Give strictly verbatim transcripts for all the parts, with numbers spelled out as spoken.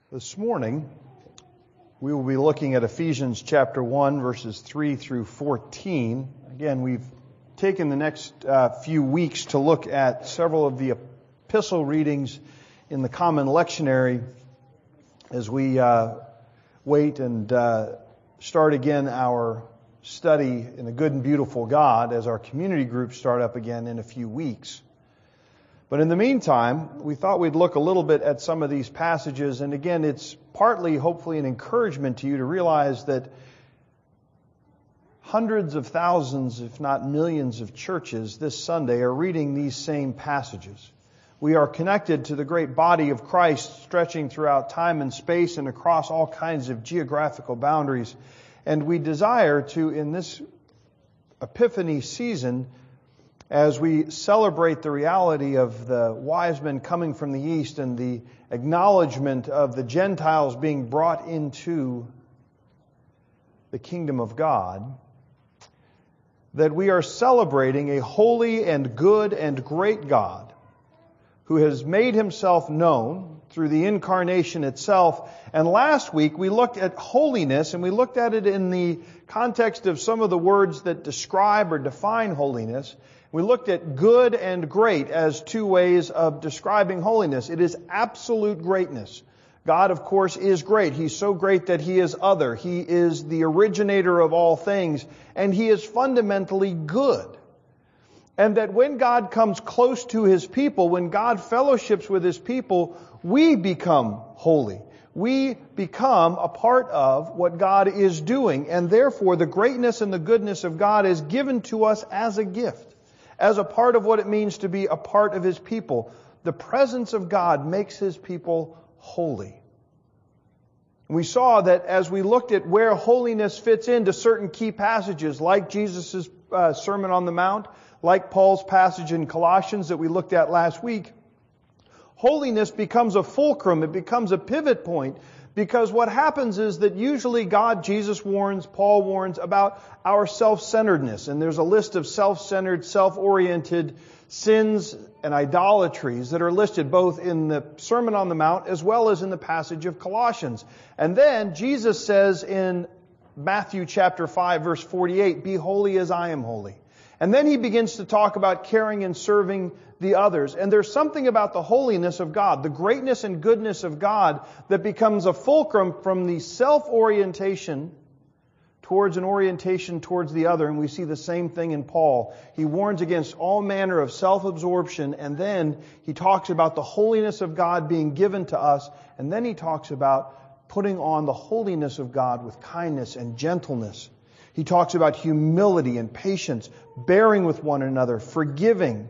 This morning, we will be looking at Ephesians chapter one, verses three through fourteen. Again, we've taken the next uh, few weeks to look at several of the epistle readings in the Common Lectionary as we uh, wait and uh, start again our study in the good and beautiful God as our community groups start up again in a few weeks. But in the meantime, we thought we'd look a little bit at some of these passages. And again, it's partly, hopefully, an encouragement to you to realize that hundreds of thousands, if not millions of churches this Sunday are reading these same passages. We are connected to the great body of Christ stretching throughout time and space and across all kinds of geographical boundaries. And we desire to, in this Epiphany season, as we celebrate the reality of the wise men coming from the east and the acknowledgement of the Gentiles being brought into the kingdom of God, that we are celebrating a holy and good and great God who has made himself known through the incarnation itself. And last week we looked at holiness, and we looked at it in the context of some of the words that describe or define holiness. We looked at good and great as two ways of describing holiness. It is absolute greatness. God, of course, is great. He's so great that He is other. He is the originator of all things, and He is fundamentally good. And that when God comes close to His people, when God fellowships with His people, we become holy. We become a part of what God is doing. And therefore, the greatness and the goodness of God is given to us as a gift, as a part of what it means to be a part of His people. The presence of God makes His people holy. We saw that as we looked at where holiness fits into certain key passages, like Jesus' uh, Sermon on the Mount, like Paul's passage in Colossians that we looked at last week, holiness becomes a fulcrum, it becomes a pivot point, because what happens is that usually God, Jesus warns, Paul warns about our self-centeredness. And there's a list of self-centered, self-oriented sins and idolatries that are listed both in the Sermon on the Mount as well as in the passage of Colossians. And then Jesus says in Matthew chapter five, verse forty-eight, "Be holy as I am holy." And then he begins to talk about caring and serving the others. And there's something about the holiness of God, the greatness and goodness of God, that becomes a fulcrum from the self-orientation towards an orientation towards the other. And we see the same thing in Paul. He warns against all manner of self-absorption, and then he talks about the holiness of God being given to us, and then he talks about putting on the holiness of God with kindness and gentleness. He talks about humility and patience, bearing with one another, forgiving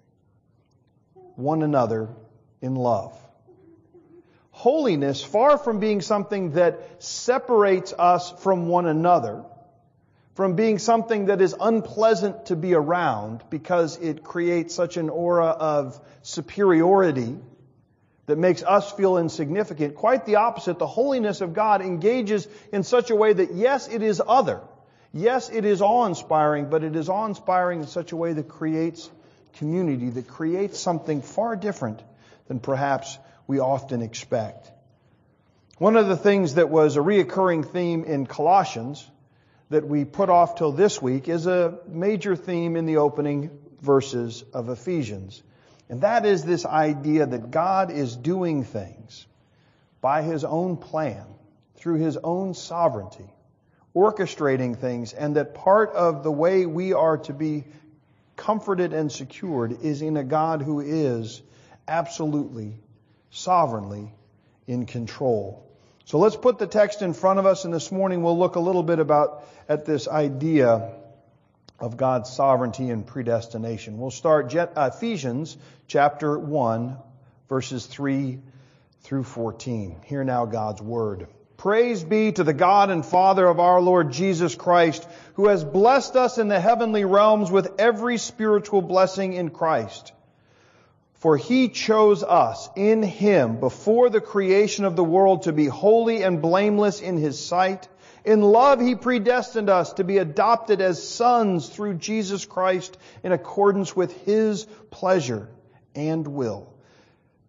one another in love. Holiness, far from being something that separates us from one another, from being something that is unpleasant to be around because it creates such an aura of superiority that makes us feel insignificant. Quite the opposite. The holiness of God engages in such a way that, yes, it is other. Yes, it is awe-inspiring, but it is awe-inspiring in such a way that creates community, that creates something far different than perhaps we often expect. One of the things that was a reoccurring theme in Colossians that we put off till this week is a major theme in the opening verses of Ephesians. And that is this idea that God is doing things by His own plan, through His own sovereignty, orchestrating things, and that part of the way we are to be comforted and secured is in a God who is absolutely, sovereignly in control. So let's put the text in front of us, and this morning we'll look a little bit about at this idea of God's sovereignty and predestination. We'll start Ephesians chapter one, verses three through fourteen. Hear now God's word. Praise be to the God and Father of our Lord Jesus Christ, who has blessed us in the heavenly realms with every spiritual blessing in Christ. For He chose us in Him before the creation of the world to be holy and blameless in His sight. In love He predestined us to be adopted as sons through Jesus Christ in accordance with His pleasure and will,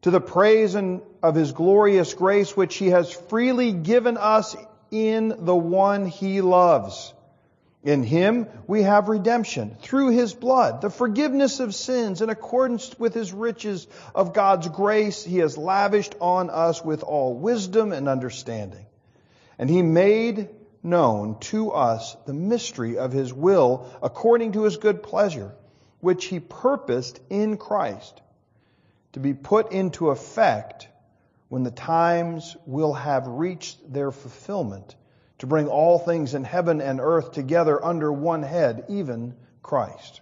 to the praise and of His glorious grace, which He has freely given us in the one He loves. In Him we have redemption, through His blood, the forgiveness of sins, in accordance with His riches of God's grace He has lavished on us with all wisdom and understanding. And He made known to us the mystery of His will, according to His good pleasure, which He purposed in Christ, to be put into effect when the times will have reached their fulfillment, to bring all things in heaven and earth together under one head, even Christ.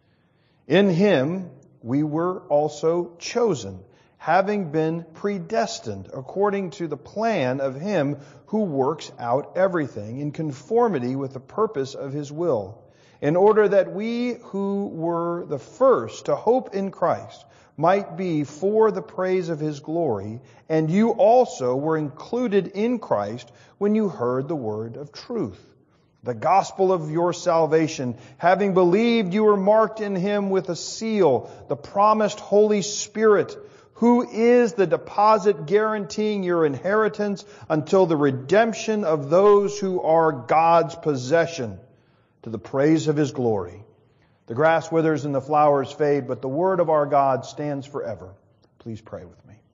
In Him we were also chosen, having been predestined according to the plan of Him who works out everything in conformity with the purpose of His will, in order that we who were the first to hope in Christ might be for the praise of His glory, and you also were included in Christ when you heard the word of truth, the gospel of your salvation. Having believed, you were marked in Him with a seal, the promised Holy Spirit, who is the deposit guaranteeing your inheritance until the redemption of those who are God's possession, to the praise of His glory. The grass withers and the flowers fade, but the word of our God stands forever. Please pray with me.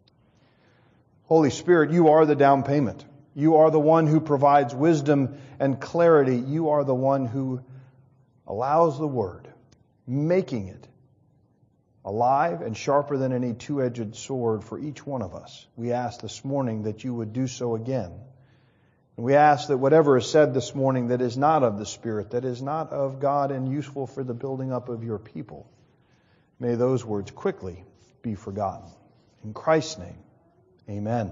Holy Spirit, You are the down payment. You are the one who provides wisdom and clarity. You are the one who allows the word, making it alive and sharper than any two-edged sword for each one of us. We ask this morning that You would do so again. And we ask that whatever is said this morning that is not of the Spirit, that is not of God and useful for the building up of Your people, may those words quickly be forgotten. In Christ's name, amen.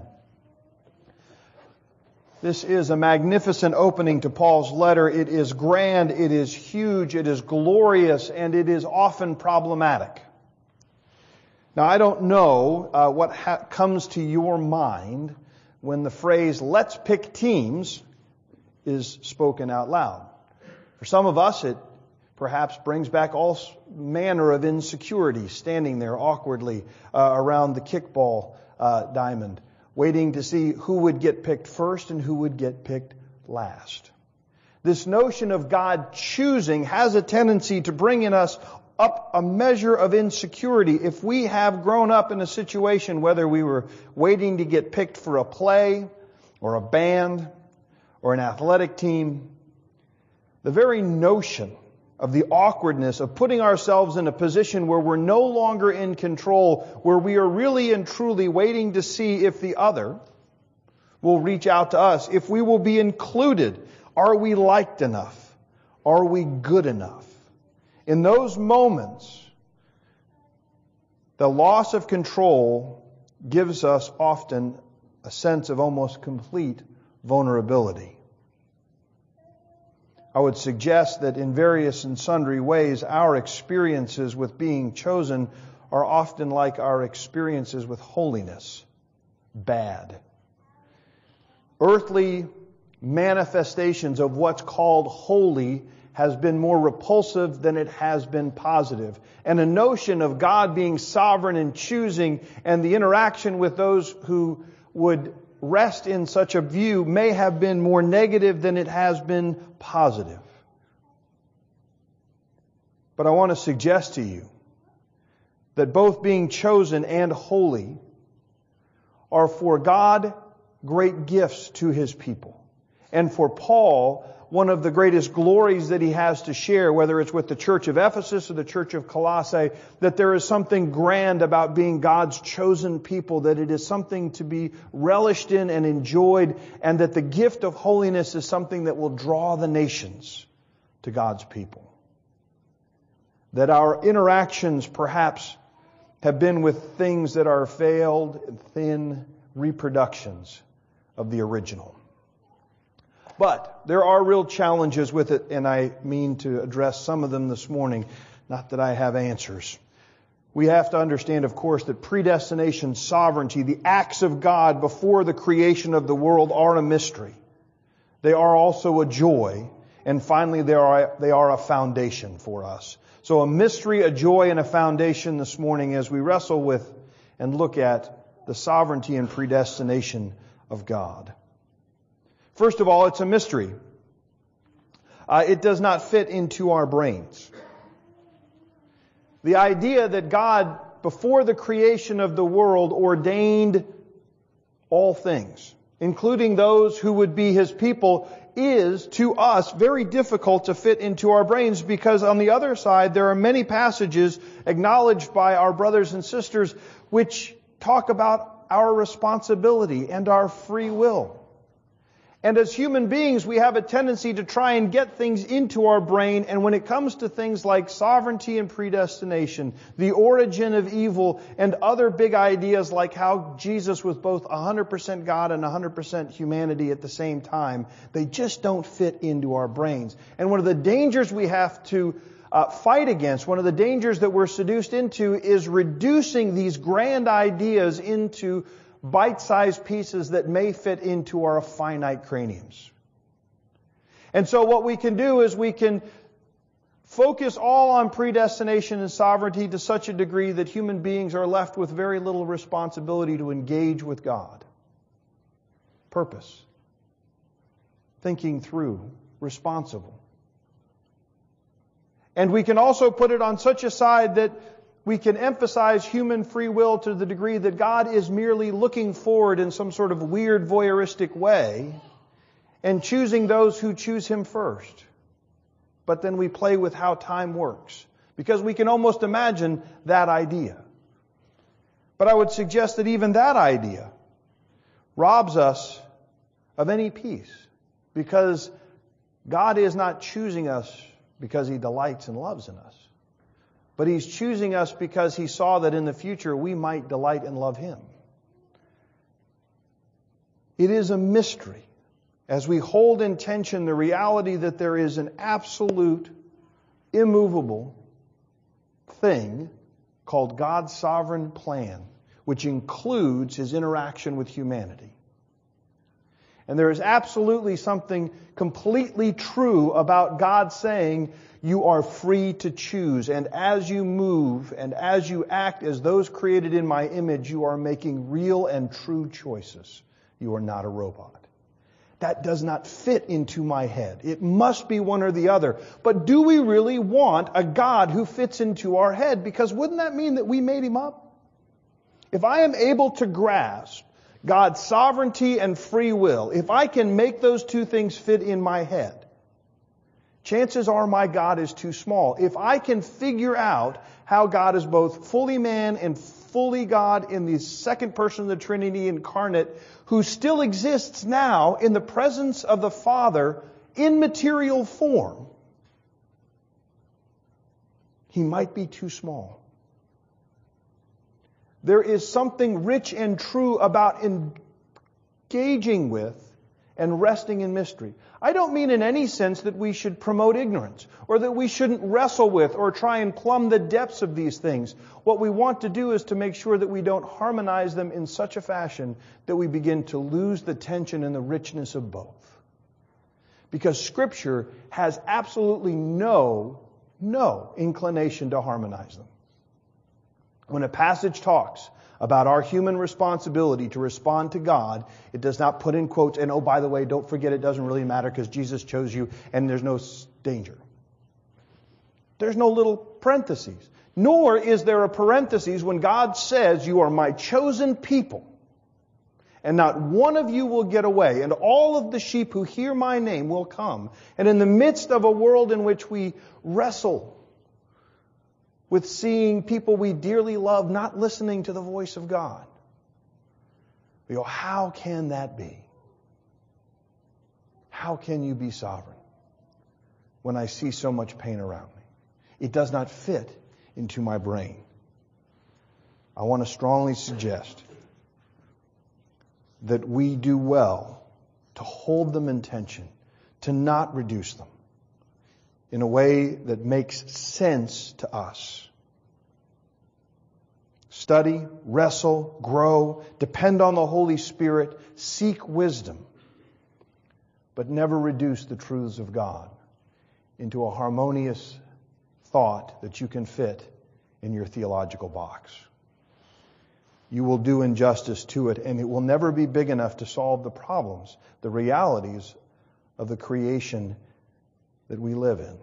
This is a magnificent opening to Paul's letter. It is grand, it is huge, it is glorious, and it is often problematic. Now, I don't know uh, what ha- comes to your mind when the phrase, let's pick teams, is spoken out loud. For some of us, it perhaps brings back all manner of insecurity, standing there awkwardly uh, around the kickball uh, diamond, waiting to see who would get picked first and who would get picked last. This notion of God choosing has a tendency to bring in us up a measure of insecurity. If we have grown up in a situation, whether we were waiting to get picked for a play or a band or an athletic team, the very notion of the awkwardness of putting ourselves in a position where we're no longer in control, where we are really and truly waiting to see if the other will reach out to us, if we will be included. Are we liked enough? Are we good enough? In those moments, the loss of control gives us often a sense of almost complete vulnerability. I would suggest that in various and sundry ways, our experiences with being chosen are often like our experiences with holiness. Bad. Earthly manifestations of what's called holy has been more repulsive than it has been positive. And a notion of God being sovereign and choosing and the interaction with those who would rest in such a view may have been more negative than it has been positive. But I want to suggest to you that both being chosen and holy are for God great gifts to His people. And for Paul, one of the greatest glories that he has to share, whether it's with the church of Ephesus or the church of Colossae, that there is something grand about being God's chosen people, that it is something to be relished in and enjoyed, and that the gift of holiness is something that will draw the nations to God's people. That our interactions perhaps have been with things that are failed and thin reproductions of the original. But there are real challenges with it, and I mean to address some of them this morning. Not that I have answers. We have to understand, of course, that predestination, sovereignty, the acts of God before the creation of the world are a mystery. They are also a joy. And finally, they are, they are a foundation for us. So a mystery, a joy, and a foundation this morning as we wrestle with and look at the sovereignty and predestination of God. First of all, it's a mystery. Uh, it does not fit into our brains. The idea that God, before the creation of the world, ordained all things, including those who would be His people, is, to us, very difficult to fit into our brains, because on the other side, there are many passages acknowledged by our brothers and sisters which talk about our responsibility and our free will. And as human beings, we have a tendency to try and get things into our brain, and when it comes to things like sovereignty and predestination, the origin of evil, and other big ideas like how Jesus was both one hundred percent God and one hundred percent humanity at the same time, they just don't fit into our brains. And one of the dangers we have to uh, fight against, one of the dangers that we're seduced into, is reducing these grand ideas into bite-sized pieces that may fit into our finite craniums. And so what we can do is we can focus all on predestination and sovereignty to such a degree that human beings are left with very little responsibility to engage with God. Purpose. Thinking through. Responsible. And we can also put it on such a side that we can emphasize human free will to the degree that God is merely looking forward in some sort of weird voyeuristic way and choosing those who choose Him first. But then we play with how time works, because we can almost imagine that idea. But I would suggest that even that idea robs us of any peace, because God is not choosing us because He delights and loves in us. But He's choosing us because He saw that in the future we might delight and love Him. It is a mystery as we hold in tension the reality that there is an absolute, immovable thing called God's sovereign plan, which includes His interaction with humanity. And there is absolutely something completely true about God saying, you are free to choose. And as you move and as you act as those created in my image, you are making real and true choices. You are not a robot. That does not fit into my head. It must be one or the other. But do we really want a God who fits into our head? Because wouldn't that mean that we made Him up? If I am able to grasp God's sovereignty and free will, if I can make those two things fit in my head, chances are my God is too small. If I can figure out how God is both fully man and fully God in the second person of the Trinity incarnate, who still exists now in the presence of the Father in material form, He might be too small. There is something rich and true about engaging with and resting in mystery. I don't mean in any sense that we should promote ignorance, or that we shouldn't wrestle with or try and plumb the depths of these things. What we want to do is to make sure that we don't harmonize them in such a fashion that we begin to lose the tension and the richness of both. Because Scripture has absolutely no, no inclination to harmonize them. When a passage talks about our human responsibility to respond to God, it does not put in quotes, and oh, by the way, don't forget it doesn't really matter because Jesus chose you and there's no danger. There's no little parentheses. Nor is there a parenthesis when God says, you are my chosen people, and not one of you will get away, and all of the sheep who hear my name will come. And in the midst of a world in which we wrestle with seeing people we dearly love not listening to the voice of God, we go, how can that be? How can you be sovereign when I see so much pain around me? It does not fit into my brain. I want to strongly suggest that we do well to hold them in tension, to not reduce them in a way that makes sense to us. Study, wrestle, grow, depend on the Holy Spirit, seek wisdom, but never reduce the truths of God into a harmonious thought that you can fit in your theological box. you will do injustice to it, and it will never be big enough to solve the problems, the realities of the creation that we live in.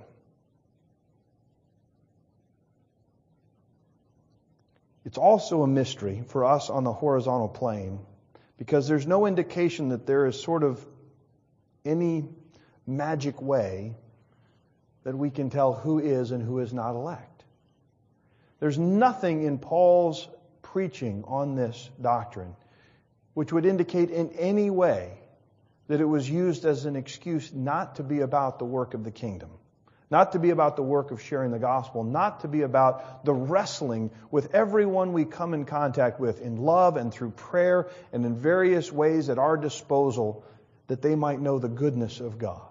It's also a mystery for us on the horizontal plane, because there's no indication that there is sort of any magic way that we can tell who is and who is not elect. There's nothing in Paul's preaching on this doctrine which would indicate in any way that it was used as an excuse not to be about the work of the kingdom, not to be about the work of sharing the gospel, not to be about the wrestling with everyone we come in contact with in love and through prayer and in various ways at our disposal, that they might know the goodness of God.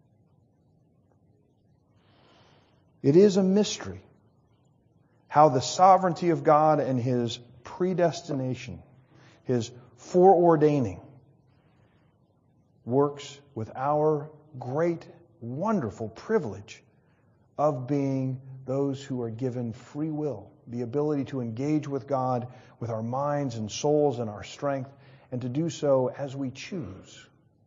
It is a mystery how the sovereignty of God and His predestination, His foreordaining, works with our great, wonderful privilege of being those who are given free will, the ability to engage with God with our minds and souls and our strength, and to do so as we choose.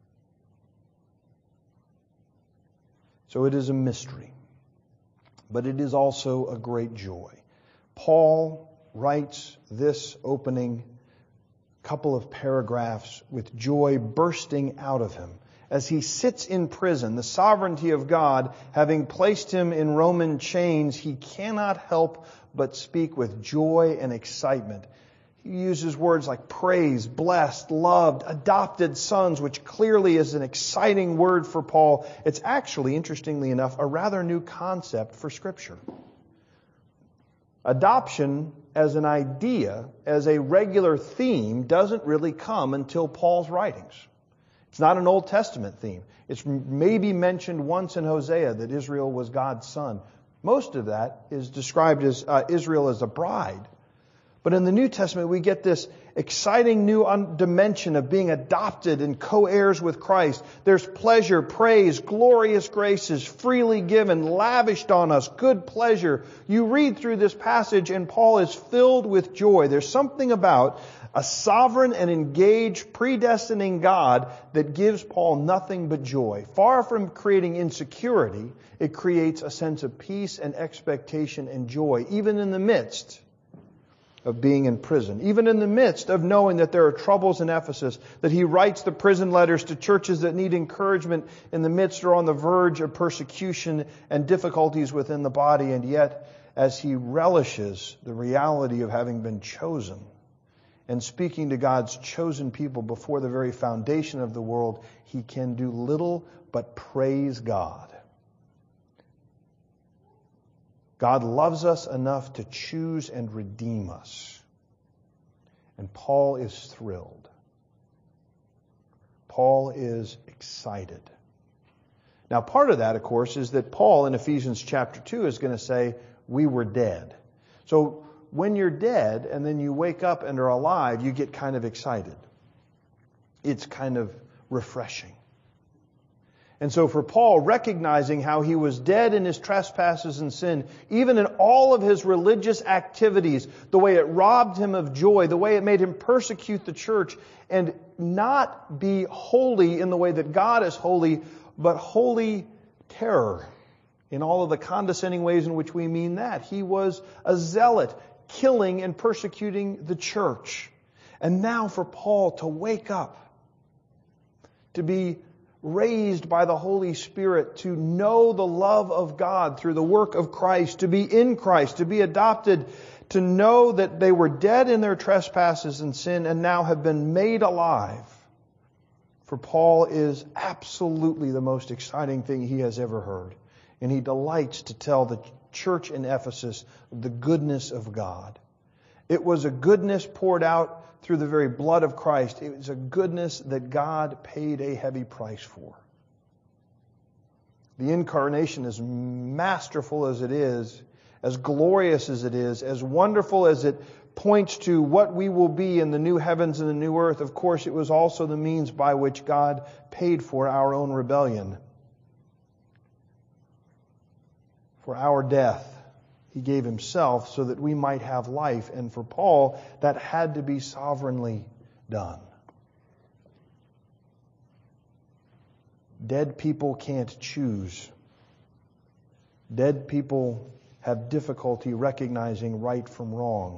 So it is a mystery, but it is also a great joy. Paul writes this opening couple of paragraphs with joy bursting out of him as he sits in prison. The sovereignty of God, having placed him in Roman chains, he cannot help but speak with joy and excitement. He uses words like praise, blessed, loved, adopted sons, which clearly is an exciting word for Paul. It's actually, interestingly enough, a rather new concept for Scripture. Adoption as an idea, as a regular theme, doesn't really come until Paul's writings. It's not an Old Testament theme. It's maybe mentioned once in Hosea that Israel was God's son. Most of that is described as uh, Israel as a bride. But in the New Testament, we get this exciting new dimension of being adopted and co-heirs with Christ. There's pleasure, praise, glorious graces, freely given, lavished on us, good pleasure. You read through this passage and Paul is filled with joy. There's something about a sovereign and engaged, predestining God that gives Paul nothing but joy. Far from creating insecurity, it creates a sense of peace and expectation and joy, even in the midst of being in prison, even in the midst of knowing that there are troubles in Ephesus, that he writes the prison letters to churches that need encouragement in the midst or on the verge of persecution and difficulties within the body. And yet, as he relishes the reality of having been chosen and speaking to God's chosen people before the very foundation of the world, he can do little but praise God. God loves us enough to choose and redeem us. And Paul is thrilled. Paul is excited. Now, part of that, of course, is that Paul in Ephesians chapter two is going to say, we were dead. So when you're dead and then you wake up and are alive, you get kind of excited. It's kind of refreshing. And so for Paul, recognizing how he was dead in his trespasses and sin, even in all of his religious activities, the way it robbed him of joy, the way it made him persecute the church, and not be holy in the way that God is holy, but holy terror in all of the condescending ways in which we mean that. He was a zealot, killing and persecuting the church. And now for Paul to wake up, to be raised by the Holy Spirit, to know the love of God through the work of Christ, to be in Christ, to be adopted, to know that they were dead in their trespasses and sin and now have been made alive, for Paul is absolutely the most exciting thing he has ever heard. And he delights to tell the church in Ephesus the goodness of God. It was a goodness poured out through the very blood of Christ. It was a goodness that God paid a heavy price for. The incarnation, as masterful as it is, as glorious as it is, as wonderful as it points to what we will be in the new heavens and the new earth, of course, it was also the means by which God paid for our own rebellion. For our death, He gave himself so that we might have life. And for Paul, that had to be sovereignly done. Dead people can't choose. Dead people have difficulty recognizing right from wrong.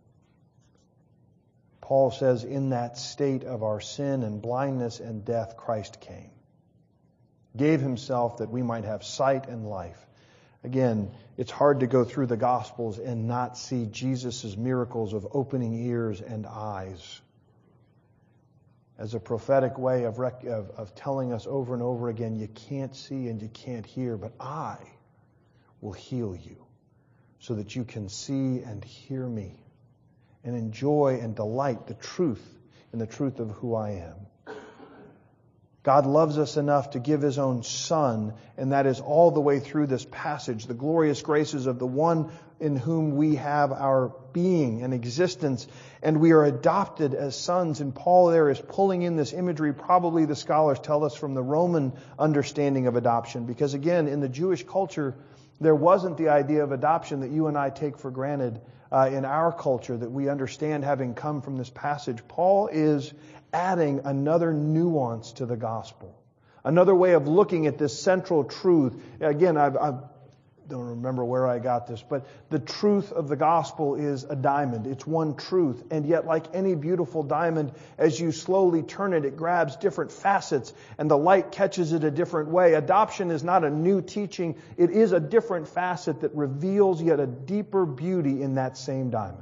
Paul says, in that state of our sin and blindness and death, Christ came. Gave himself that we might have sight and life. Again, it's hard to go through the Gospels and not see Jesus' miracles of opening ears and eyes as a prophetic way of, rec- of, of telling us over and over again, you can't see and you can't hear, but I will heal you so that you can see and hear me and enjoy and delight the truth in the truth of who I am. God loves us enough to give His own Son, and that is all the way through this passage. The glorious graces of the one in whom we have our being and existence, and we are adopted as sons. And Paul there is pulling in this imagery, probably the scholars tell us, from the Roman understanding of adoption. Because again, in the Jewish culture, there wasn't the idea of adoption that you and I take for granted uh, in our culture, that we understand having come from this passage. Paul is adding another nuance to the gospel, another way of looking at this central truth. Again, I've, I don't remember where I got this, but the truth of the gospel is a diamond. It's one truth, and yet like any beautiful diamond, as you slowly turn it, it grabs different facets, and the light catches it a different way. Adoption is not a new teaching. It is a different facet that reveals yet a deeper beauty in that same diamond.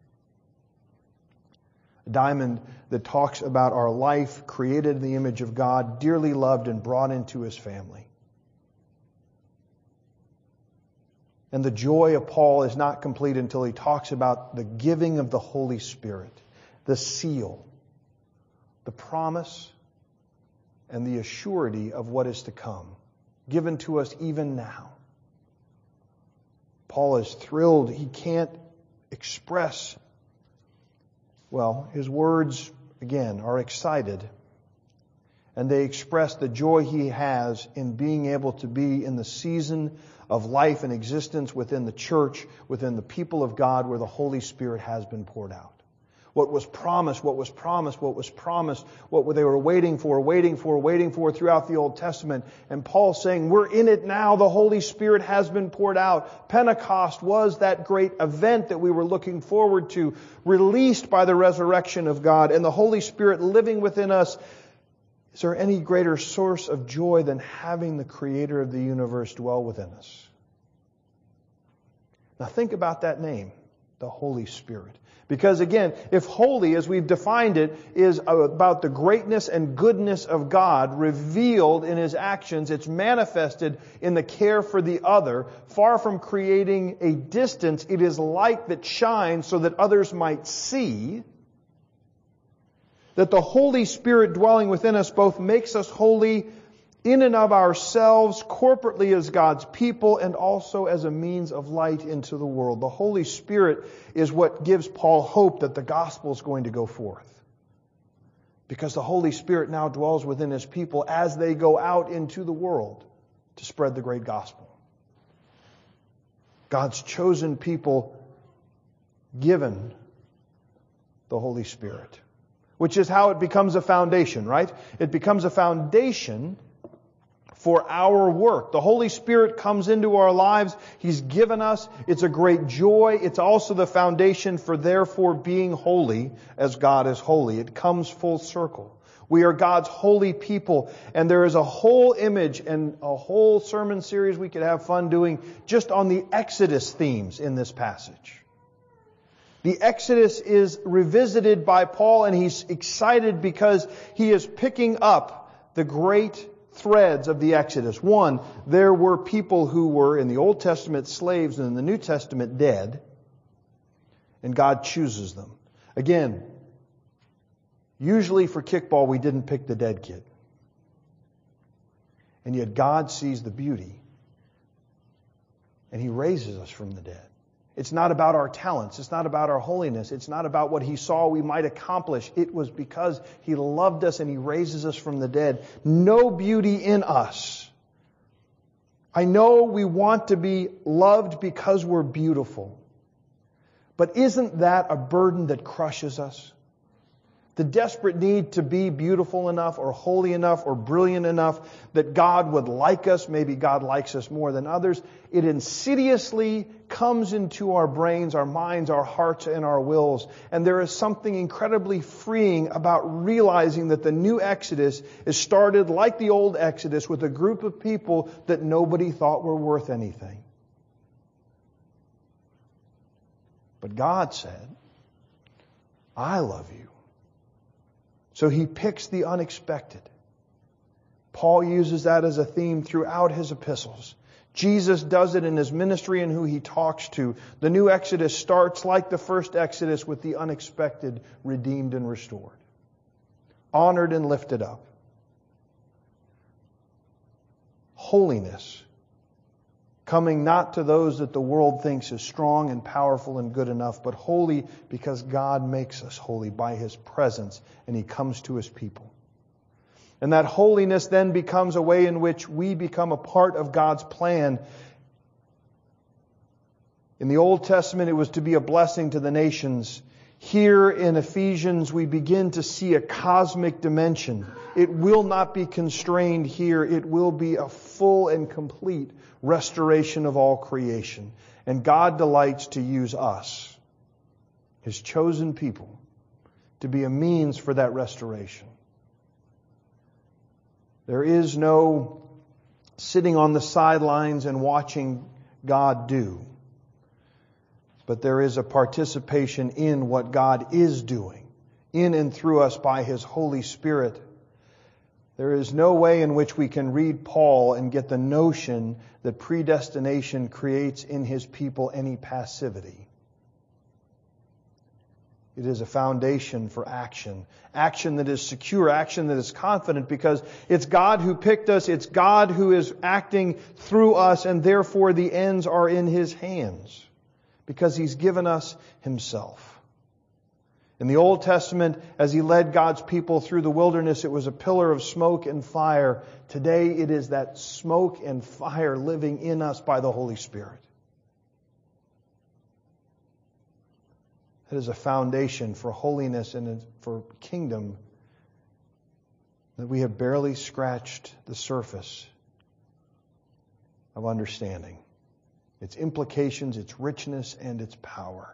A diamond that talks about our life created in the image of God, dearly loved and brought into His family. And the joy of Paul is not complete until he talks about the giving of the Holy Spirit, the seal, the promise, and the assurity of what is to come, given to us even now. Paul is thrilled. He can't express, well, his words, again, are excited. And they express the joy he has in being able to be in the season of life and existence within the church, within the people of God, where the Holy Spirit has been poured out. What was promised, what was promised, what was promised, what they were waiting for, waiting for, waiting for throughout the Old Testament. And Paul's saying, we're in it now. The Holy Spirit has been poured out. Pentecost was that great event that we were looking forward to, released by the resurrection of God, and the Holy Spirit living within us. Is there any greater source of joy than having the Creator of the universe dwell within us? Now think about that name, the Holy Spirit. Because again, if holy, as we've defined it, is about the greatness and goodness of God revealed in His actions, it's manifested in the care for the other. Far from creating a distance, it is light that shines so that others might see. That the Holy Spirit dwelling within us both makes us holy in and of ourselves, corporately as God's people, and also as a means of light into the world. The Holy Spirit is what gives Paul hope that the gospel is going to go forth. Because the Holy Spirit now dwells within His people as they go out into the world to spread the great gospel. God's chosen people given the Holy Spirit. Which is how it becomes a foundation, right? It becomes a foundation for our work. The Holy Spirit comes into our lives. He's given us. It's a great joy. It's also the foundation for therefore being holy as God is holy. It comes full circle. We are God's holy people. And there is a whole image and a whole sermon series we could have fun doing just on the Exodus themes in this passage. The Exodus is revisited by Paul, and he's excited because he is picking up the great threads of the Exodus. One, there were people who were in the Old Testament slaves and in the New Testament dead, and God chooses them. Again, usually for kickball we didn't pick the dead kid. And yet God sees the beauty, and He raises us from the dead. It's not about our talents. It's not about our holiness. It's not about what He saw we might accomplish. It was because He loved us and He raises us from the dead. No beauty in us I know we want to be loved because we're beautiful. But isn't that a burden that crushes us? The desperate need to be beautiful enough or holy enough or brilliant enough that God would like us, maybe God likes us more than others, it insidiously comes into our brains, our minds, our hearts, and our wills. And there is something incredibly freeing about realizing that the new Exodus is started like the old Exodus with a group of people that nobody thought were worth anything. But God said, I love you. So He picks the unexpected. Paul uses that as a theme throughout his epistles. Jesus does it in His ministry and who He talks to. The new Exodus starts like the first Exodus with the unexpected redeemed and restored. Honored and lifted up. Holiness. Coming not to those that the world thinks is strong and powerful and good enough, but holy because God makes us holy by His presence and He comes to His people. And that holiness then becomes a way in which we become a part of God's plan. In the Old Testament, it was to be a blessing to the nations. Here in Ephesians, we begin to see a cosmic dimension. It will not be constrained here. It will be a full and complete restoration of all creation. And God delights to use us, His chosen people, to be a means for that restoration. There is no sitting on the sidelines and watching God do. But there is a participation in what God is doing, in and through us by His Holy Spirit. There is no way in which we can read Paul and get the notion that predestination creates in his people any passivity. It is a foundation for action. Action that is secure, action that is confident, because it's God who picked us, it's God who is acting through us, and therefore the ends are in His hands, because He's given us Himself. In the Old Testament, as He led God's people through the wilderness, it was a pillar of smoke and fire. Today, it is that smoke and fire living in us by the Holy Spirit. It is a foundation for holiness and for kingdom that we have barely scratched the surface of understanding. Its implications, its richness, and its power.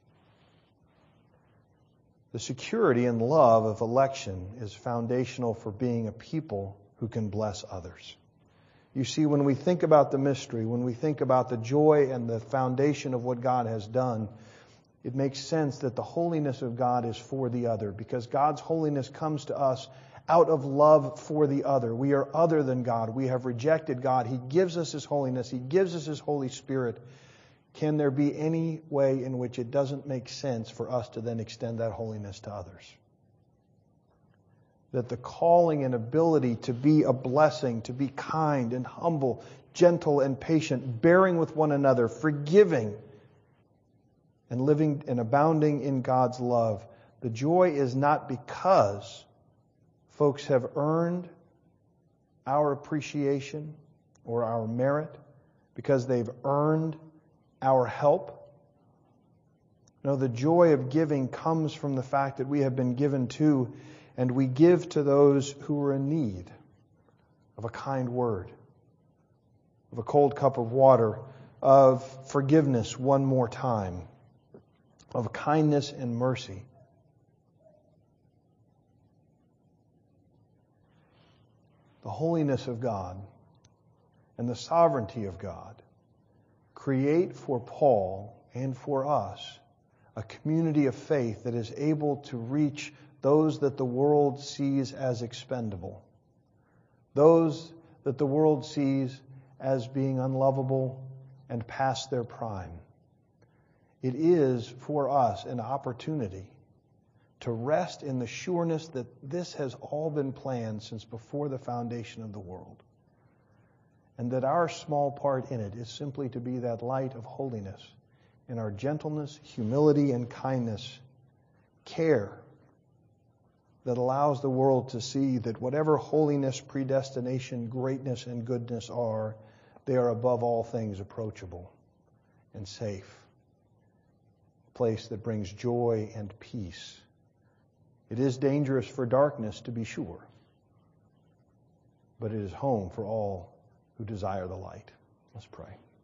The security and love of election is foundational for being a people who can bless others. You see, when we think about the mystery, when we think about the joy and the foundation of what God has done, it makes sense that the holiness of God is for the other, because God's holiness comes to us out of love for the other. We are other than God. We have rejected God. He gives us His holiness. He gives us His Holy Spirit. Can there be any way in which it doesn't make sense for us to then extend that holiness to others? That the calling and ability to be a blessing, to be kind and humble, gentle and patient, bearing with one another, forgiving, and living and abounding in God's love. The joy is not because folks have earned our appreciation or our merit, because they've earned our help. No, the joy of giving comes from the fact that we have been given to, and we give to those who are in need of a kind word, of a cold cup of water, of forgiveness one more time, of kindness and mercy. The holiness of God and the sovereignty of God create for Paul and for us a community of faith that is able to reach those that the world sees as expendable, those that the world sees as being unlovable and past their prime. It is for us an opportunity to rest in the sureness that this has all been planned since before the foundation of the world. And that our small part in it is simply to be that light of holiness in our gentleness, humility, and kindness, care that allows the world to see that whatever holiness, predestination, greatness, and goodness are, They are above all things approachable and safe. A place that brings joy and peace. It is dangerous for darkness, to be sure, but it is home for all who desire the light. Let's pray.